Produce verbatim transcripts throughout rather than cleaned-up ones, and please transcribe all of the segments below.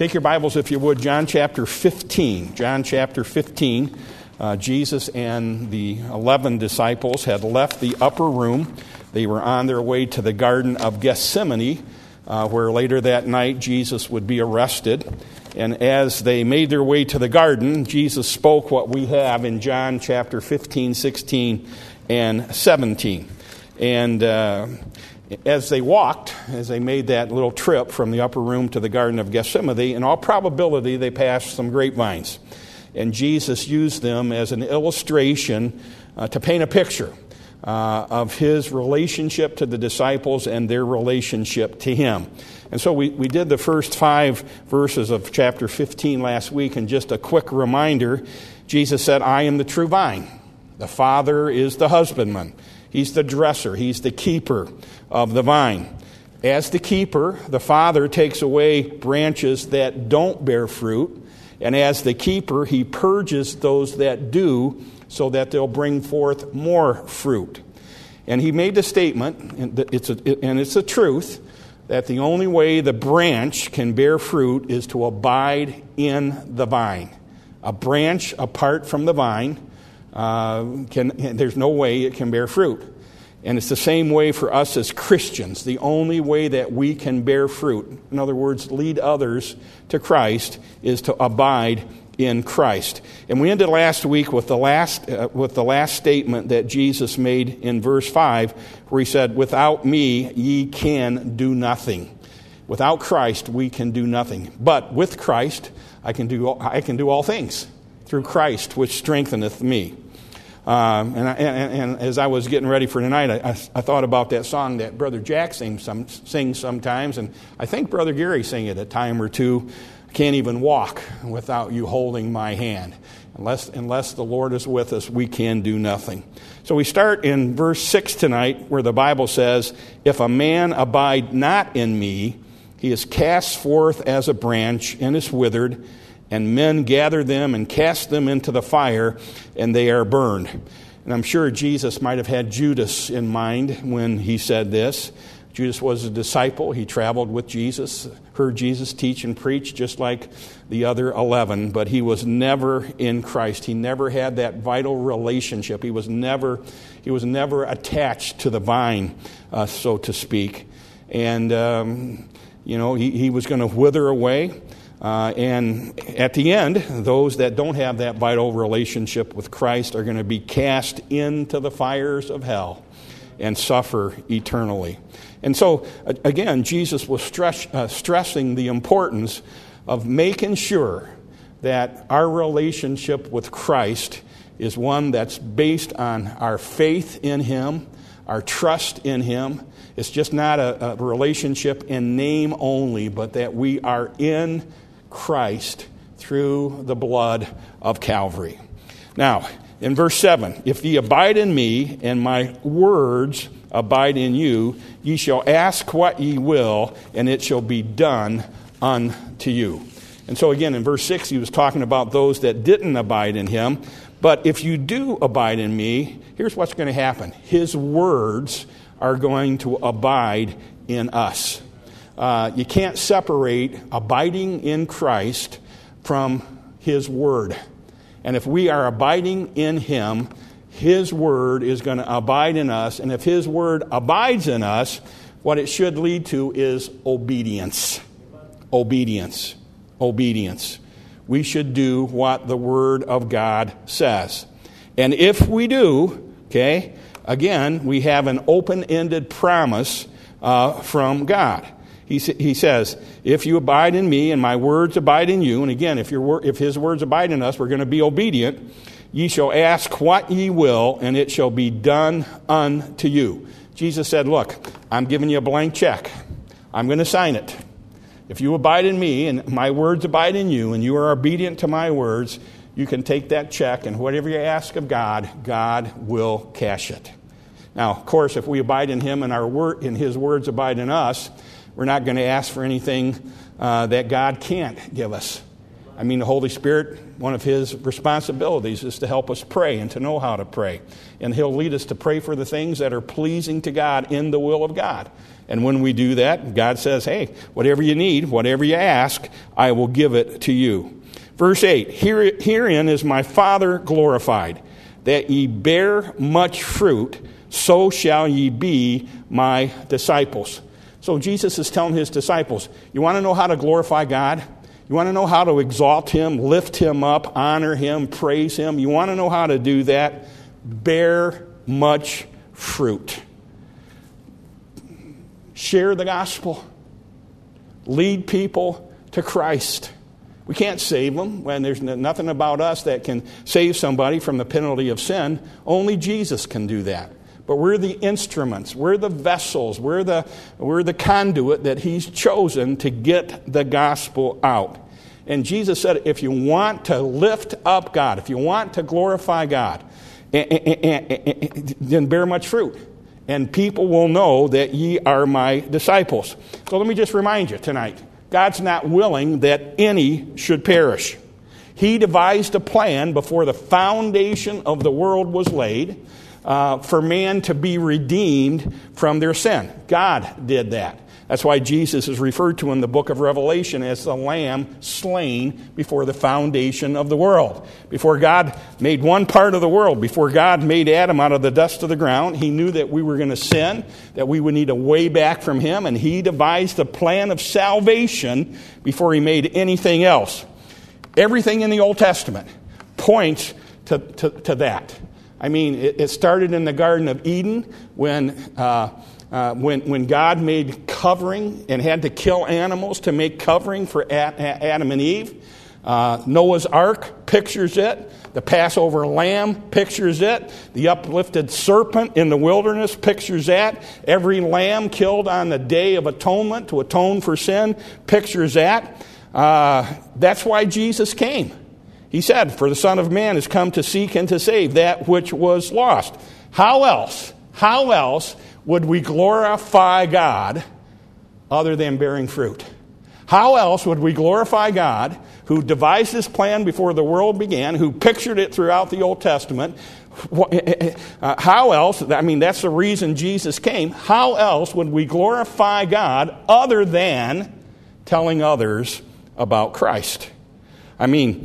Take your Bibles, if you would, John chapter fifteen. John chapter fifteen. Uh, Jesus and the eleven disciples had left the upper room. They were on their way to the Garden of Gethsemane, uh, where later that night Jesus would be arrested. And as they made their way to the garden, Jesus spoke what we have in John chapter fifteen, sixteen, and seventeen. And uh, as they walked, as they made that little trip from the upper room to the Garden of Gethsemane, in all probability they passed some grapevines. And Jesus used them as an illustration uh, to paint a picture uh, of his relationship to the disciples and their relationship to him. And so we, we did the first five verses of chapter fifteen last week, and just a quick reminder, Jesus said, I am the true vine. The Father is the husbandman. He's the dresser. He's the keeper of the vine. As the keeper, the Father takes away branches that don't bear fruit. And as the keeper, he purges those that do so that they'll bring forth more fruit. And he made the statement, and it's a, and it's the truth, that the only way the branch can bear fruit is to abide in the vine. A branch apart from the vine, uh, can there's no way it can bear fruit. And it's the same way for us as Christians. The only way that we can bear fruit, in other words, lead others to Christ, is to abide in Christ. And we ended last week with the last uh, with the last statement that Jesus made in verse five, where he said, "Without me ye can do nothing." Without Christ we can do nothing. But with Christ I can do I can do all things through Christ, which strengtheneth me. Um, and, I, and, and as I was getting ready for tonight, I, I, I thought about that song that Brother Jack sings, some, sings sometimes, and I think Brother Gary sang it a time or two. I can't even walk without you holding my hand. Unless, unless the Lord is with us, we can do nothing. So we start in verse six tonight, where the Bible says, "If a man abide not in me, he is cast forth as a branch and is withered, and men gather them and cast them into the fire, and they are burned." And I'm sure Jesus might have had Judas in mind when he said this. Judas was a disciple. He traveled with Jesus, heard Jesus teach and preach just like the other eleven, but he was never in Christ. He never had that vital relationship. He was never, he was never attached to the vine, uh, so to speak. And, um, you know, he, he was going to wither away. Uh, and at the end, those that don't have that vital relationship with Christ are going to be cast into the fires of hell and suffer eternally. And so, again, Jesus was stress, uh, stressing the importance of making sure that our relationship with Christ is one that's based on our faith in Him, our trust in Him. It's just not a, a relationship in name only, but that we are in Christ through the blood of Calvary. Now, in verse seven, "If ye abide in me, and my words abide in you, ye shall ask what ye will, and it shall be done unto you." And so again, in verse six, he was talking about those that didn't abide in him. But if you do abide in me, here's what's going to happen. His words are going to abide in us. Uh, you can't separate abiding in Christ from His Word. And if we are abiding in Him, His Word is going to abide in us. And if His Word abides in us, what it should lead to is obedience. Obedience. Obedience. We should do what the Word of God says. And if we do, okay, again, we have an open-ended promise uh, from God. He, he says, "If you abide in me and my words abide in you," and again, if, your, if his words abide in us, we're going to be obedient, "ye shall ask what ye will, and it shall be done unto you." Jesus said, look, I'm giving you a blank check. I'm going to sign it. If you abide in me and my words abide in you, and you are obedient to my words, you can take that check, and whatever you ask of God, God will cash it. Now, of course, if we abide in Him and our word, and His words abide in us, we're not going to ask for anything uh, that God can't give us. I mean, the Holy Spirit, one of his responsibilities is to help us pray and to know how to pray. And he'll lead us to pray for the things that are pleasing to God in the will of God. And when we do that, God says, hey, whatever you need, whatever you ask, I will give it to you. Verse eight, Here, herein is my Father glorified, that ye bear much fruit, so shall ye be my disciples. So Jesus is telling his disciples, you want to know how to glorify God? You want to know how to exalt him, lift him up, honor him, praise him? You want to know how to do that? Bear much fruit. Share the gospel. Lead people to Christ. We can't save them. When there's nothing about us that can save somebody from the penalty of sin. Only Jesus can do that. But we're the instruments. We're the vessels. We're the, we're the conduit that he's chosen to get the gospel out. And Jesus said, if you want to lift up God, if you want to glorify God, then bear much fruit. And people will know that ye are my disciples. So let me just remind you tonight, God's not willing that any should perish. He devised a plan before the foundation of the world was laid uh, for man to be redeemed from their sin. God did that. That's why Jesus is referred to in the book of Revelation as the Lamb slain before the foundation of the world. Before God made one part of the world, before God made Adam out of the dust of the ground, he knew that we were going to sin, that we would need a way back from him, and he devised a plan of salvation before he made anything else. Everything in the Old Testament points to, to, to that. I mean, it, it started in the Garden of Eden when... Uh, Uh, when, when God made covering and had to kill animals to make covering for Adam and Eve. Uh, Noah's Ark pictures it. The Passover lamb pictures it. The uplifted serpent in the wilderness pictures that. Every lamb killed on the Day of Atonement to atone for sin pictures that. Uh, that's why Jesus came. He said, for the Son of Man has come to seek and to save that which was lost. How else? How else would we glorify God other than bearing fruit? How else would we glorify God, who devised this plan before the world began, who pictured it throughout the Old Testament? How else, I mean, that's the reason Jesus came. How else would we glorify God other than telling others about Christ? I mean,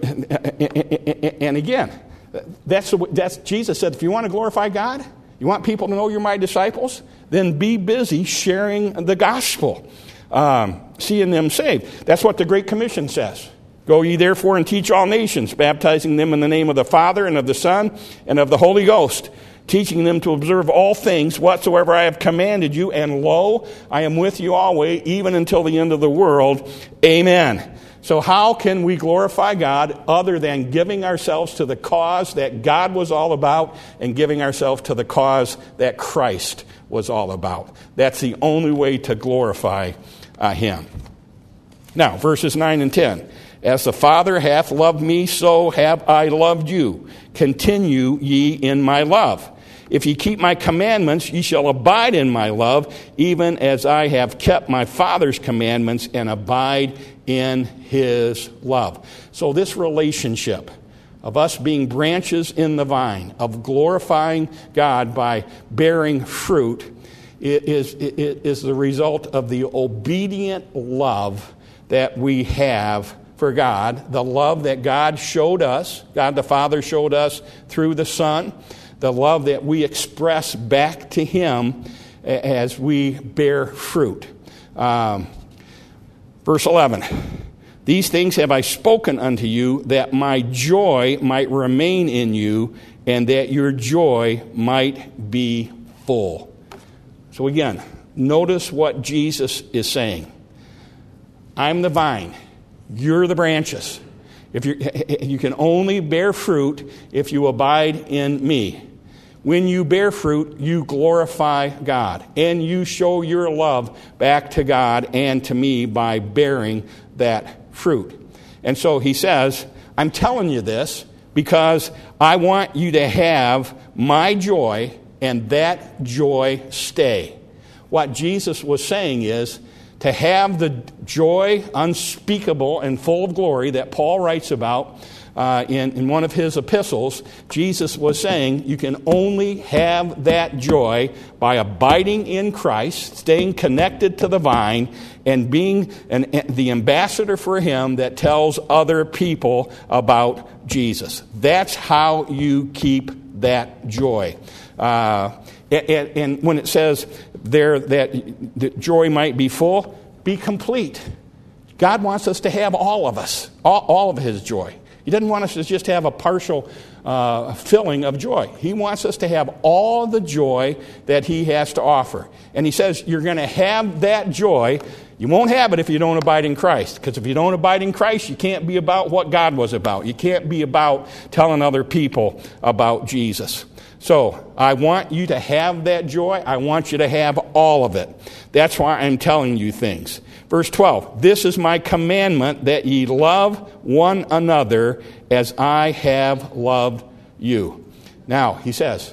and again, that's, that's Jesus said, if you want to glorify God, you want people to know you're my disciples? Then be busy sharing the gospel, um, seeing them saved. That's what the Great Commission says. Go ye therefore and teach all nations, baptizing them in the name of the Father and of the Son and of the Holy Ghost, teaching them to observe all things whatsoever I have commanded you. And lo, I am with you always, even until the end of the world. Amen. So how can we glorify God other than giving ourselves to the cause that God was all about and giving ourselves to the cause that Christ was all about? That's the only way to glorify uh, him. Now, verses nine and ten. As the Father hath loved me, so have I loved you. Continue ye in my love. If ye keep my commandments, ye shall abide in my love, even as I have kept my Father's commandments and abide in his love. So this relationship of us being branches in the vine, of glorifying God by bearing fruit, is, is, is the result of the obedient love that we have for God, the love that God showed us, God the Father showed us through the Son, the love that we express back to him as we bear fruit. Um, verse eleven, these things have I spoken unto you, that my joy might remain in you, and that your joy might be full. So again, notice what Jesus is saying. I'm the vine. You're the branches. If you you can only bear fruit if you abide in me. When you bear fruit, you glorify God, and you show your love back to God and to me by bearing that fruit. And so he says, I'm telling you this because I want you to have my joy and that joy stay. What Jesus was saying is, to have the joy unspeakable and full of glory that Paul writes about uh, in, in one of his epistles, Jesus was saying you can only have that joy by abiding in Christ, staying connected to the vine, and being an, the ambassador for him that tells other people about Jesus. That's how you keep that joy. Uh, and, and when it says there that the joy might be full, be complete. God wants us to have all of us, all, all of his joy. He doesn't want us to just have a partial uh, filling of joy. He wants us to have all the joy that he has to offer. And he says you're going to have that joy. You won't have it if you don't abide in Christ. Because if you don't abide in Christ, you can't be about what God was about. You can't be about telling other people about Jesus. So I want you to have that joy. I want you to have all of it. That's why I'm telling you things. Verse twelve, this is my commandment, that ye love one another as I have loved you. Now, he says,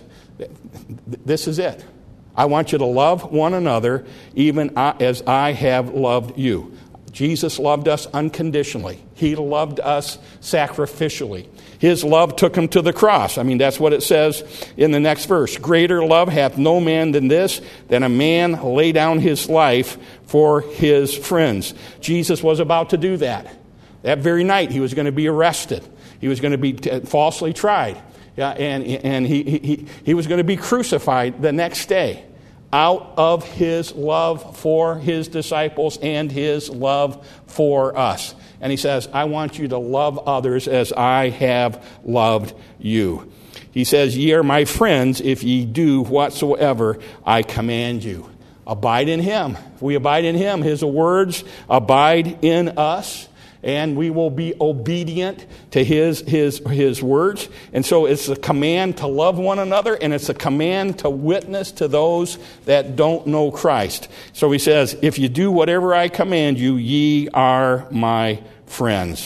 this is it. I want you to love one another even as I have loved you. Jesus loved us unconditionally. He loved us sacrificially. His love took him to the cross. I mean, that's what it says in the next verse. Greater love hath no man than this, than a man lay down his life for his friends. Jesus was about to do that. That very night, he was going to be arrested. He was going to be t- falsely tried. Yeah, and and he, he, he was going to be crucified the next day, out of his love for his disciples and his love for us. And he says, I want you to love others as I have loved you. He says, ye are my friends if ye do whatsoever I command you. Abide in him. If we abide in him, his words abide in us, and we will be obedient to his, his, his words. And so it's a command to love one another, and it's a command to witness to those that don't know Christ. So he says, if you do whatever I command you, ye are my friends.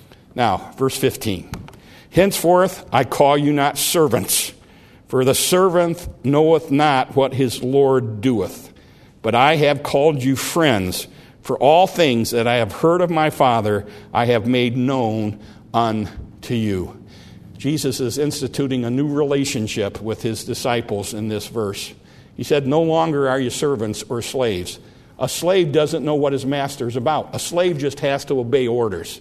Now, verse fifteen. Henceforth I call you not servants, for the servant knoweth not what his Lord doeth. But I have called you friends, for all things that I have heard of my Father, I have made known unto you. Jesus is instituting a new relationship with his disciples in this verse. He said, no longer are you servants or slaves. A slave doesn't know what his master is about. A slave just has to obey orders.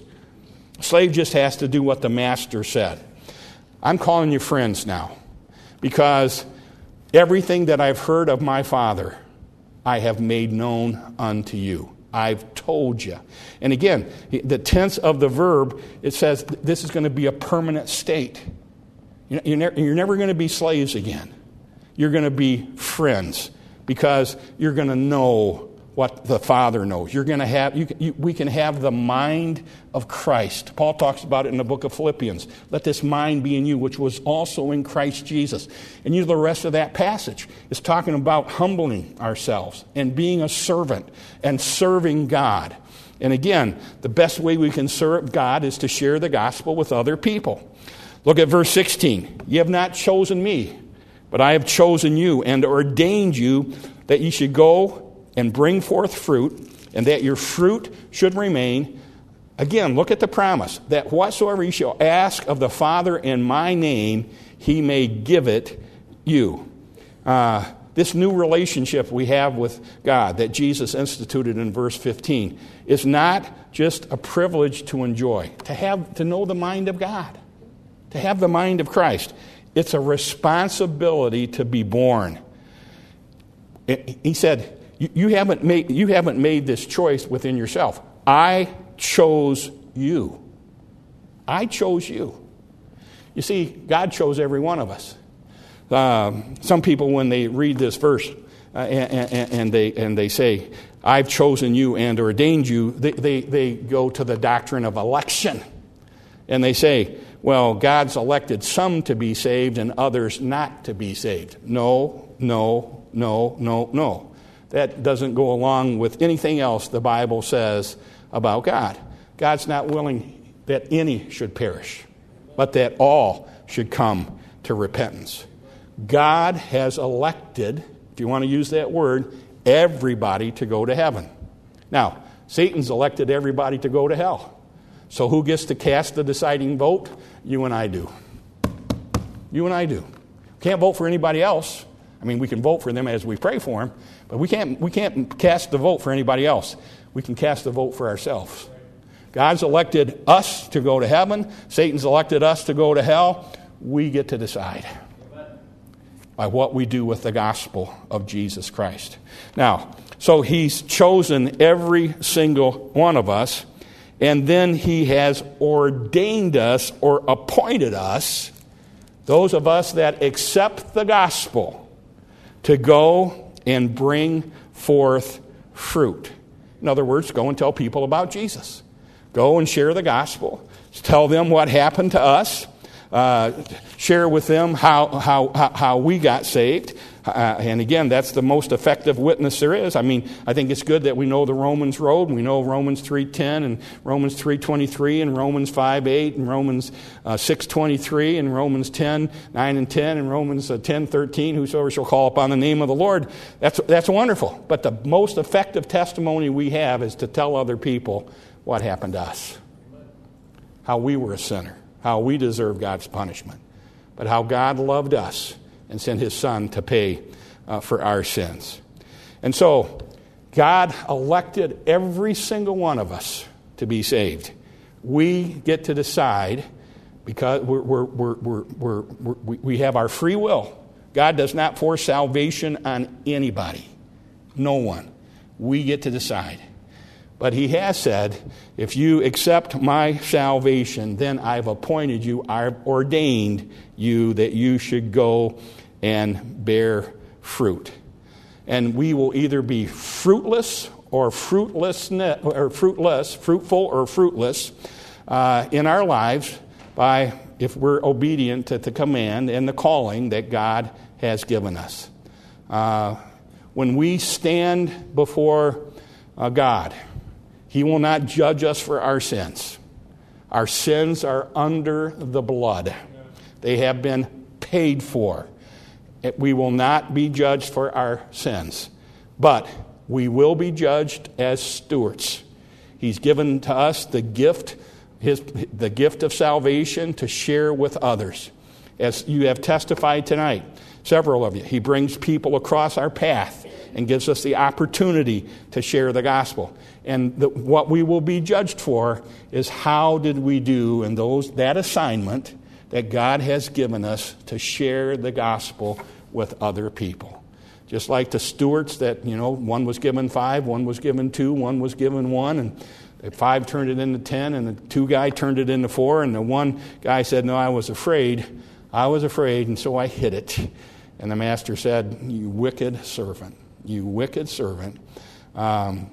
A slave just has to do what the master said. I'm calling you friends now, because everything that I've heard of my Father, I have made known unto you. I've told you. And again, the tense of the verb, it says this is going to be a permanent state. You're never, you're never going to be slaves again. You're going to be friends, because you're going to know what the Father knows. You're going to have, you, you, we can have the mind of Christ. Paul talks about it in the book of Philippians. Let this mind be in you, which was also in Christ Jesus. And you know, the rest of that passage is talking about humbling ourselves and being a servant and serving God. And again, the best way we can serve God is to share the gospel with other people. Look at verse sixteen. Ye have not chosen me, but I have chosen you and ordained you that ye should go and bring forth fruit, and that your fruit should remain. Again, look at the promise, that whatsoever ye shall ask of the Father in my name, he may give it you. Uh, this new relationship we have with God that Jesus instituted in verse fifteen is not just a privilege to enjoy, to have, to know the mind of God, to have the mind of Christ. It's a responsibility to be born. He said, You haven't made, you haven't made this choice within yourself. I chose you. I chose you. You see, God chose every one of us. Um, some people, when they read this verse uh, and, and, and they and they say, I've chosen you and ordained you, they, they, they go to the doctrine of election. And they say, well, God's elected some to be saved and others not to be saved. No, no, no, no, no. That doesn't go along with anything else the Bible says about God. God's not willing that any should perish, but that all should come to repentance. God has elected, if you want to use that word, everybody to go to heaven. Now, Satan's elected everybody to go to hell. So who gets to cast the deciding vote? You and I do. You and I do. Can't vote for anybody else. I mean, we can vote for them as we pray for them, but we can't, we can't cast the vote for anybody else. We can cast the vote for ourselves. God's elected us to go to heaven. Satan's elected us to go to hell. We get to decide by what we do with the gospel of Jesus Christ. Now, so he's chosen every single one of us, and then he has ordained us or appointed us, those of us that accept the gospel, to go and bring forth fruit. In other words, go and tell people about Jesus. Go and share the gospel. Tell them what happened to us. Uh, share with them how, how, how we got saved. Uh, and again, that's the most effective witness there is. I mean, I think it's good that we know the Romans road. We know Romans three ten and Romans three twenty-three and Romans five eight and Romans uh, six twenty-three and Romans ten nine and ten and Romans uh, ten thirteen. Whosoever shall call upon the name of the Lord. That's, that's wonderful. But the most effective testimony we have is to tell other people what happened to us. How we were a sinner. How we deserve God's punishment. But how God loved us and sent his Son to pay uh, for our sins. And so, God elected every single one of us to be saved. We get to decide because we're, we're, we're, we're, we're, we're, we have our free will. God does not force salvation on anybody. No one. We get to decide. But he has said, if you accept my salvation, then I've appointed you, I've ordained you that you should go and bear fruit. And we will either be fruitless or fruitless, or fruitless, fruitful or fruitless uh, in our lives by if we're obedient to the command and the calling that God has given us. Uh, when we stand before uh, God, he will not judge us for our sins. Our sins are under the blood. They have been paid for. We will not be judged for our sins. But we will be judged as stewards. He's given to us the gift, his, the gift of salvation to share with others. As you have testified tonight, several of you, he brings people across our path and gives us the opportunity to share the gospel. And the, what we will be judged for is how did we do in those that assignment that God has given us to share the gospel with other people. Just like the stewards that, you know, one was given five, one was given two, one was given one, and the five turned it into ten, and the two guy turned it into four, and the one guy said, no, I was afraid. I was afraid, and so I hid it. And the master said, you wicked servant. You wicked servant. Um,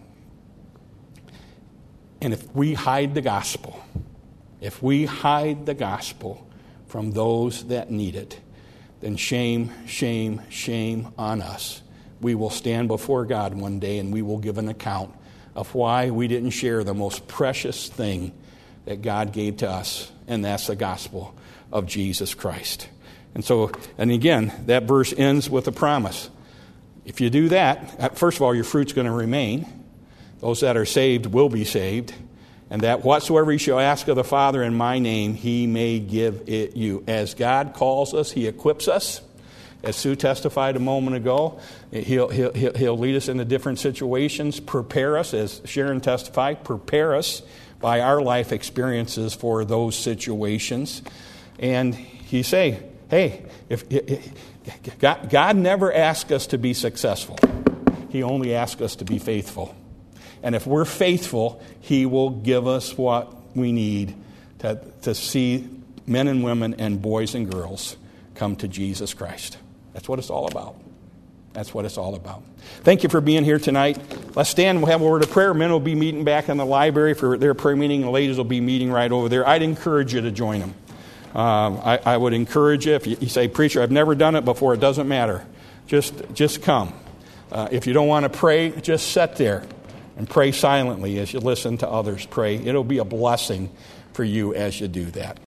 and if we hide the gospel, if we hide the gospel from those that need it, then shame, shame, shame on us. We will stand before God one day and we will give an account of why we didn't share the most precious thing that God gave to us, and that's the gospel of Jesus Christ. And so, and again, that verse ends with a promise. If you do that, first of all, your fruit's going to remain. Those that are saved will be saved. And that whatsoever you shall ask of the Father in my name, he may give it you. As God calls us, he equips us. As Sue testified a moment ago, he'll, he'll, he'll lead us into different situations, prepare us, as Sharon testified, prepare us by our life experiences for those situations. And he say, hey, if, if God, God never asked us to be successful. He only asked us to be faithful. And if we're faithful, he will give us what we need to, to see men and women and boys and girls come to Jesus Christ. That's what it's all about. That's what it's all about. Thank you for being here tonight. Let's stand and we'll have a word of prayer. Men will be meeting back in the library for their prayer meeting. The ladies will be meeting right over there. I'd encourage you to join them. Um, I, I would encourage you, if you, you say, preacher, I've never done it before, it doesn't matter. Just, just come. Uh, if you don't want to pray, just sit there and pray silently as you listen to others pray. It'll be a blessing for you as you do that.